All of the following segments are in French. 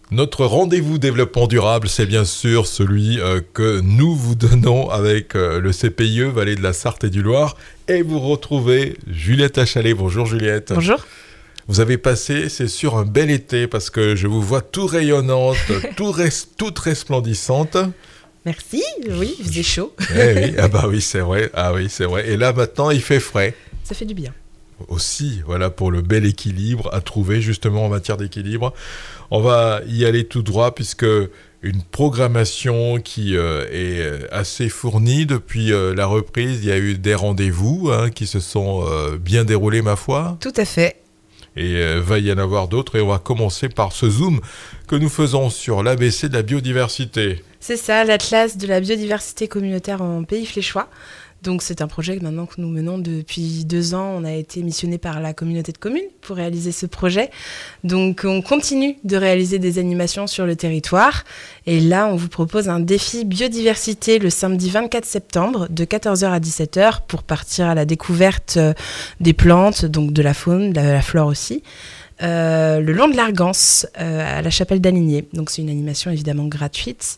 Notre rendez-vous développement durable, c'est bien sûr celui que nous vous donnons avec le CPIE Vallée de la Sarthe et du Loir. Et vous retrouvez Juliette Achalet. Bonjour Juliette. Bonjour. Vous avez passé, c'est sûr, un bel été parce que je vous vois tout rayonnante, toute resplendissante. Merci, oui, il faisait chaud. Oui, oui, c'est vrai. Et là, maintenant, il fait frais. Ça fait du bien. Aussi, voilà, pour le bel équilibre à trouver justement en matière d'équilibre. On va y aller tout droit puisque une programmation qui est assez fournie depuis la reprise. Il y a eu des rendez-vous qui se sont bien déroulés, ma foi. Tout à fait. Et va y en avoir d'autres. Et on va commencer par ce zoom que nous faisons sur l'ABC de la biodiversité. C'est ça, l'Atlas de la biodiversité communautaire en Pays Fléchois. Donc c'est un projet que maintenant que nous menons depuis 2 ans. On a été missionné par la communauté de communes pour réaliser ce projet. Donc on continue de réaliser des animations sur le territoire. Et là, on vous propose un défi biodiversité le samedi 24 septembre de 14h à 17h pour partir à la découverte des plantes, donc de la faune, de la flore aussi. Le long de l'Argance, à la chapelle d'Aligné. Donc c'est une animation évidemment gratuite.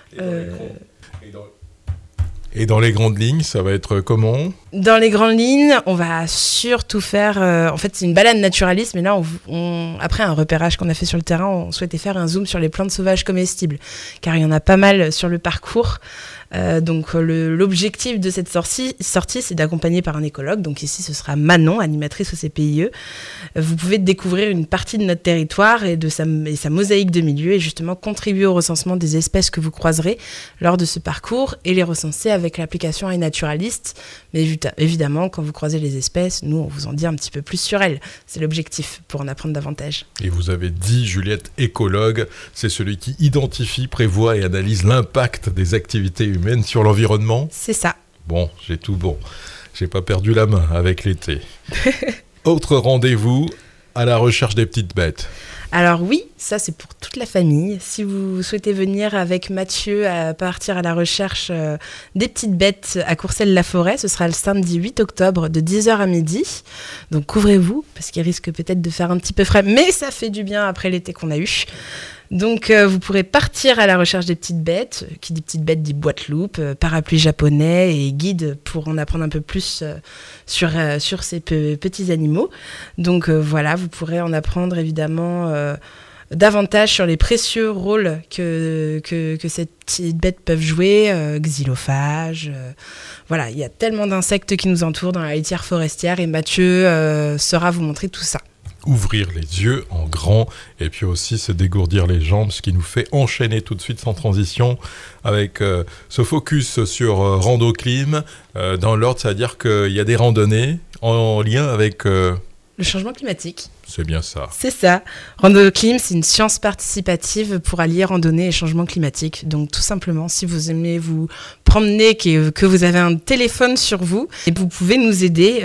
Et dans les grandes lignes, ça va être comment ? Dans les grandes lignes, on va surtout faire... en fait, c'est une balade naturaliste, mais là, après un repérage qu'on a fait sur le terrain, on souhaitait faire un zoom sur les plantes sauvages comestibles, car il y en a pas mal sur le parcours. Donc l'objectif de cette sortie, c'est d'accompagner par un écologue. Donc ici, ce sera Manon, animatrice au CPIE. Vous pouvez découvrir une partie de notre territoire et sa mosaïque de milieux et justement contribuer au recensement des espèces que vous croiserez lors de ce parcours et les recenser avec l'application iNaturalist. Mais évidemment, quand vous croisez les espèces, nous, on vous en dit un petit peu plus sur elles. C'est l'objectif pour en apprendre davantage. Et vous avez dit, Juliette, écologue, c'est celui qui identifie, prévoit et analyse l'impact des activités humaines sur l'environnement. C'est ça. Bon, j'ai tout bon. J'ai pas perdu la main avec l'été. Autre rendez-vous, à la recherche des petites bêtes. Alors oui, ça c'est pour toute la famille. Si vous souhaitez venir avec Mathieu à partir à la recherche des petites bêtes à Courcelles-la-Forêt, ce sera le samedi 8 octobre de 10h à midi. Donc couvrez-vous, parce qu'il risque peut-être de faire un petit peu frais, mais ça fait du bien après l'été qu'on a eu. Donc vous pourrez partir à la recherche des petites bêtes. Qui dit petites bêtes dit boîte-loupe, parapluie japonais et guide pour en apprendre un peu plus sur ces petits animaux. Donc voilà, vous pourrez en apprendre évidemment davantage sur les précieux rôles que ces petites bêtes peuvent jouer, xylophages. Voilà, il y a tellement d'insectes qui nous entourent dans la litière forestière et Mathieu saura vous montrer tout ça. Ouvrir les yeux en grand et puis aussi se dégourdir les jambes, ce qui nous fait enchaîner tout de suite sans transition avec ce focus sur Randoclim. Dans l'ordre, c'est-à-dire qu'il y a des randonnées en lien avec... Le changement climatique. C'est bien ça. C'est ça. Randoclim, c'est une science participative pour allier randonnée et changement climatique. Donc tout simplement, si vous aimez vous promener, que vous avez un téléphone sur vous, et vous pouvez nous aider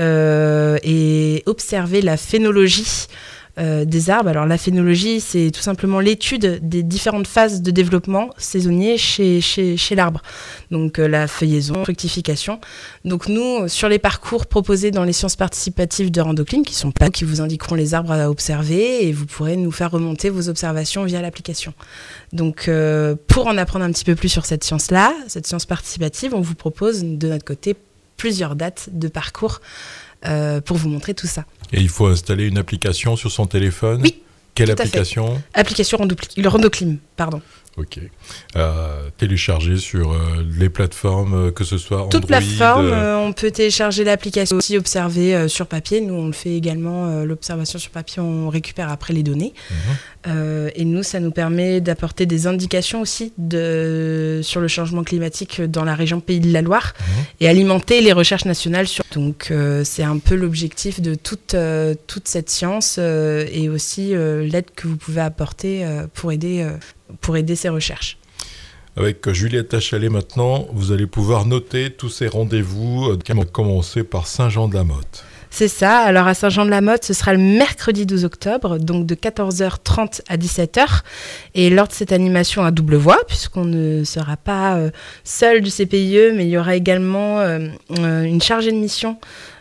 et observer la phénologie des arbres. Alors la phénologie, c'est tout simplement l'étude des différentes phases de développement saisonnier chez l'arbre. Donc la feuillaison, fructification. Donc nous, sur les parcours proposés dans les sciences participatives de Randoclim, qui vous indiqueront les arbres à observer et vous pourrez nous faire remonter vos observations via l'application. Donc pour en apprendre un petit peu plus sur cette science-là, cette science participative, on vous propose de notre côté plusieurs dates de parcours pour vous montrer tout ça. Et il faut installer une application sur son téléphone ? Oui. Quelle application ? Application Randoclim, pardon. Ok. Télécharger sur les plateformes, que ce soit Android. Toute plateforme, on peut télécharger l'application aussi, observer sur papier. Nous, on le fait également, l'observation sur papier, on récupère après les données. Et nous, ça nous permet d'apporter des indications aussi sur le changement climatique dans la région Pays de la Loire et alimenter les recherches nationales. Donc, c'est un peu l'objectif de toute cette science et aussi l'aide que vous pouvez apporter pour aider ces recherches. Avec Juliette Achalet maintenant, vous allez pouvoir noter tous ces rendez-vous. On va commencer par Saint-Jean-de-la-Motte. C'est ça. Alors à Saint-Jean-de-la-Motte, ce sera le mercredi 12 octobre, donc de 14h30 à 17h. Et lors de cette animation à double voix, puisqu'on ne sera pas seul du CPIE, mais il y aura également une chargée de mission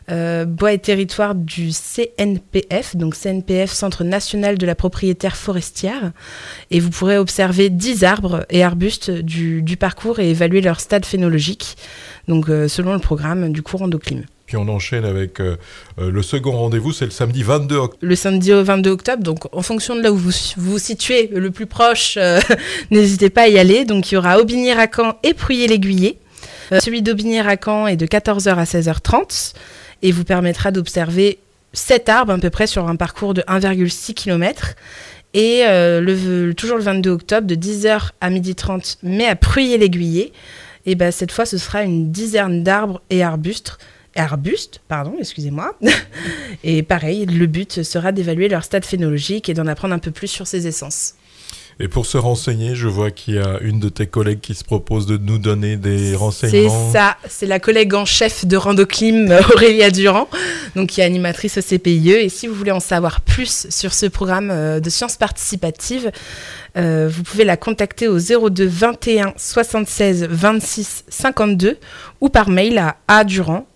bois et territoire du CNPF, donc CNPF, Centre National de la Propriétaire Forestière. Et vous pourrez observer 10 arbres et arbustes du parcours et évaluer leur stade phénologique, donc selon le programme du cours Randoclim. Puis on enchaîne avec le second rendez-vous, c'est le samedi 22 octobre. Le samedi au 22 octobre, donc en fonction de là où vous vous situez le plus proche, n'hésitez pas à y aller. Donc il y aura Aubigny-Racan et Pruyé-l'Aiguiller. Celui d'Aubigny-Racan est de 14h à 16h30 et vous permettra d'observer 7 arbres à peu près sur un parcours de 1,6 km. Et toujours le 22 octobre, de 10h à 12h30, mais à Pruyé-l'Aiguiller, et ben, cette fois ce sera une dizaine d'arbres et arbustes, excusez-moi. Et pareil, le but sera d'évaluer leur stade phénologique et d'en apprendre un peu plus sur ces essences. Et pour se renseigner, je vois qu'il y a une de tes collègues qui se propose de nous donner des renseignements. C'est ça, c'est la collègue en chef de Randoclim, Aurélia Durand, donc qui est animatrice au CPIE. Et si vous voulez en savoir plus sur ce programme de sciences participatives, vous pouvez la contacter au 02 21 76 26 52 ou par mail à adurand,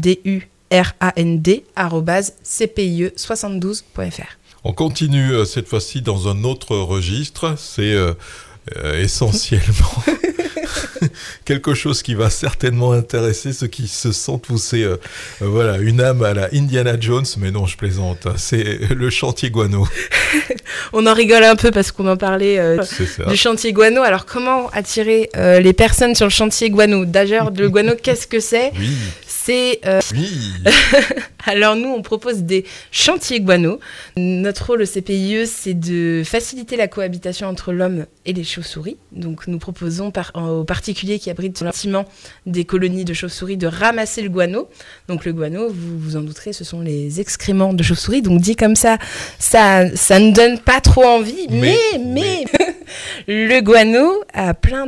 @cpie72.fr. On continue cette fois-ci dans un autre registre, c'est essentiellement quelque chose qui va certainement intéresser ceux qui se sentent pousser une âme à la Indiana Jones, mais non, je plaisante, c'est le chantier guano. On en rigole un peu parce qu'on en parlait du chantier guano. Alors comment attirer les personnes sur le chantier guano ? D'ailleurs, le guano, qu'est-ce que c'est ? Oui. Oui. Alors nous, on propose des chantiers guano. Notre rôle au CPIE, c'est de faciliter la cohabitation entre l'homme et les chauves-souris. Donc nous proposons aux particuliers qui abritent sur bâtiment des colonies de chauves-souris de ramasser le guano. Donc le guano, vous vous en douterez, ce sont les excréments de chauves-souris. Donc dit comme ça ne donne pas trop envie. Mais... Le guano a plein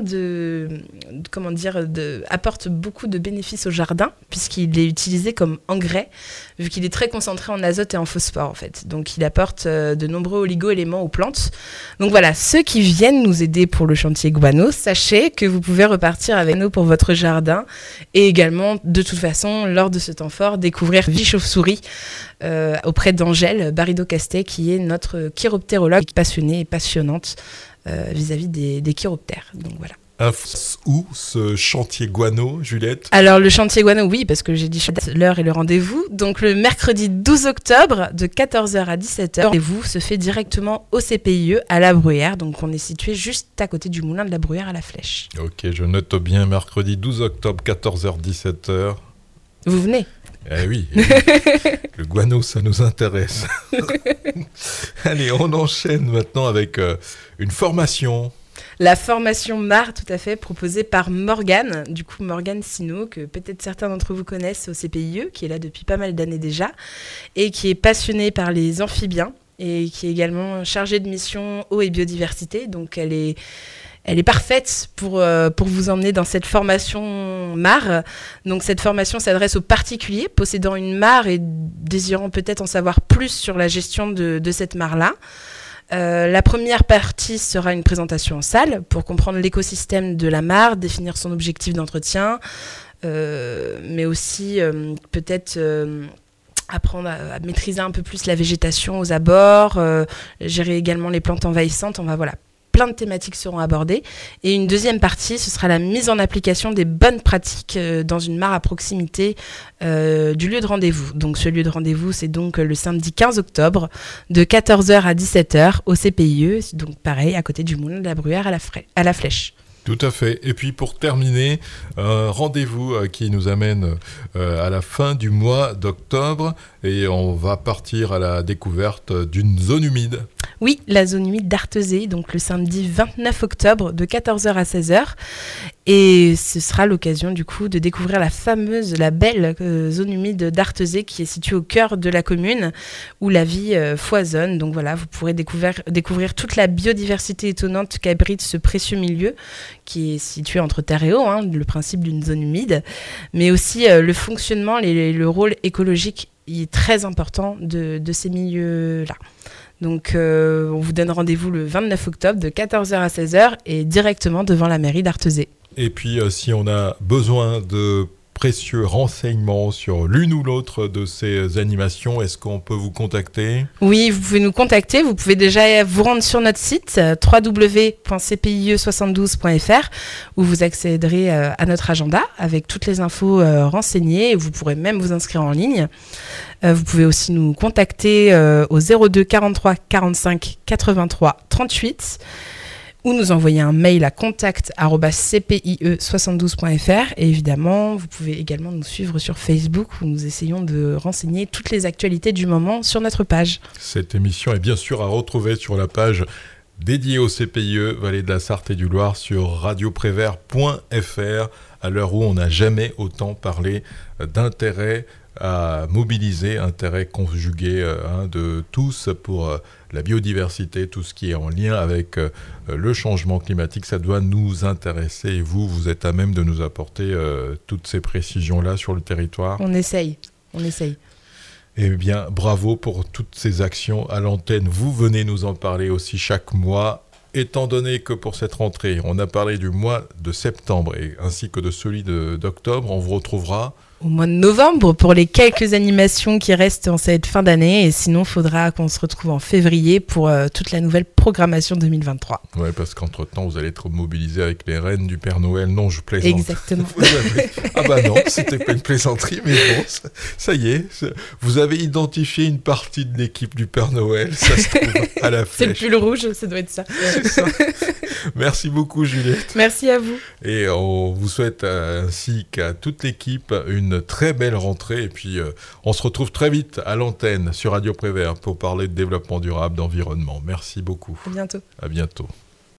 apporte beaucoup de bénéfices au jardin puisqu'il est utilisé comme engrais vu qu'il est très concentré en azote et en phosphore en fait. Donc il apporte de nombreux oligo-éléments aux plantes. Donc voilà, ceux qui viennent nous aider pour le chantier guano, sachez que vous pouvez repartir avec nous pour votre jardin et également de toute façon lors de ce temps fort découvrir Vie Chauve-souris auprès d'Angèle Barido-Castet qui est notre chiroptérologue passionnée et passionnante vis-à-vis des chiroptères. Donc voilà. Où ce chantier guano, Juliette ? Alors le chantier guano, oui, parce que j'ai dit l'heure et le rendez-vous. Donc le mercredi 12 octobre de 14h à 17h, le rendez-vous se fait directement au CPIE à La Bruyère. Donc on est situé juste à côté du moulin de La Bruyère à la Flèche. Ok, je note bien mercredi 12 octobre 14h 17h. Vous venez ? Oui. Le guano, ça nous intéresse. Allez, on enchaîne maintenant avec une formation. La formation MAR, tout à fait, proposée par Morgane, du coup Morgane Sino, que peut-être certains d'entre vous connaissent au CPIE, qui est là depuis pas mal d'années déjà, et qui est passionnée par les amphibiens, et qui est également chargée de mission eau et biodiversité, donc elle est parfaite pour vous emmener dans cette formation MAR. Donc cette formation s'adresse aux particuliers possédant une mare et désirant peut-être en savoir plus sur la gestion de cette mare-là. La première partie sera une présentation en salle pour comprendre l'écosystème de la mare, définir son objectif d'entretien, mais aussi peut-être apprendre à maîtriser un peu plus la végétation aux abords, gérer également les plantes envahissantes. Plein de thématiques seront abordées. Et une deuxième partie, ce sera la mise en application des bonnes pratiques dans une mare à proximité du lieu de rendez-vous. Donc ce lieu de rendez-vous, c'est donc le samedi 15 octobre de 14h à 17h au CPIE, donc pareil, à côté du moulin de la Bruyère à la Flèche. Tout à fait. Et puis pour terminer, rendez-vous qui nous amène à la fin du mois d'octobre et on va partir à la découverte d'une zone humide. Oui, la zone humide d'Artezé, donc le samedi 29 octobre de 14h à 16h. Et ce sera l'occasion du coup de découvrir la belle zone humide d'Artezé qui est située au cœur de la commune où la vie foisonne. Donc voilà, vous pourrez découvrir toute la biodiversité étonnante qu'abrite ce précieux milieu qui est situé entre terre et eau, le principe d'une zone humide, mais aussi le fonctionnement, le rôle écologique est très important de ces milieux-là. Donc on vous donne rendez-vous le 29 octobre de 14h à 16h et directement devant la mairie d'Artezé. Et puis si on a besoin de précieux renseignements sur l'une ou l'autre de ces animations, est-ce qu'on peut vous contacter ? Oui, vous pouvez nous contacter. Vous pouvez déjà vous rendre sur notre site www.cpie72.fr où vous accéderez à notre agenda avec toutes les infos renseignées et vous pourrez même vous inscrire en ligne. Vous pouvez aussi nous contacter au 02 43 45 83 38 ou nous envoyer un mail à contact@cpie72.fr et évidemment, vous pouvez également nous suivre sur Facebook où nous essayons de renseigner toutes les actualités du moment sur notre page. Cette émission est bien sûr à retrouver sur la page dédiée au CPIE Vallée de la Sarthe et du Loir sur radioprévert.fr à l'heure où on n'a jamais autant parlé d'intérêt à mobiliser, intérêt conjugué de tous pour la biodiversité, tout ce qui est en lien avec le changement climatique, ça doit nous intéresser et vous êtes à même de nous apporter toutes ces précisions-là sur le territoire. On essaye. Eh bien, bravo pour toutes ces actions à l'antenne. Vous venez nous en parler aussi chaque mois. Étant donné que pour cette rentrée, on a parlé du mois de septembre ainsi que de celui d'octobre, on vous retrouvera au mois de novembre pour les quelques animations qui restent en cette fin d'année. Et sinon, il faudra qu'on se retrouve en février pour toute la nouvelle programmation 2023. Oui, parce qu'entre-temps, vous allez être mobilisés avec les reines du Père Noël. Non, je plaisante. Exactement. Ah bah non, c'était pas une plaisanterie, mais bon, ça y est. Vous avez identifié une partie de l'équipe du Père Noël. Ça se trouve à la flèche. C'est le pull rouge, ça doit être ça. C'est ça. Merci beaucoup, Juliette. Merci à vous. Et on vous souhaite ainsi qu'à toute l'équipe une très belle rentrée. Et puis, on se retrouve très vite à l'antenne sur Radio Prévert pour parler de développement durable, d'environnement. Merci beaucoup. À bientôt. À bientôt.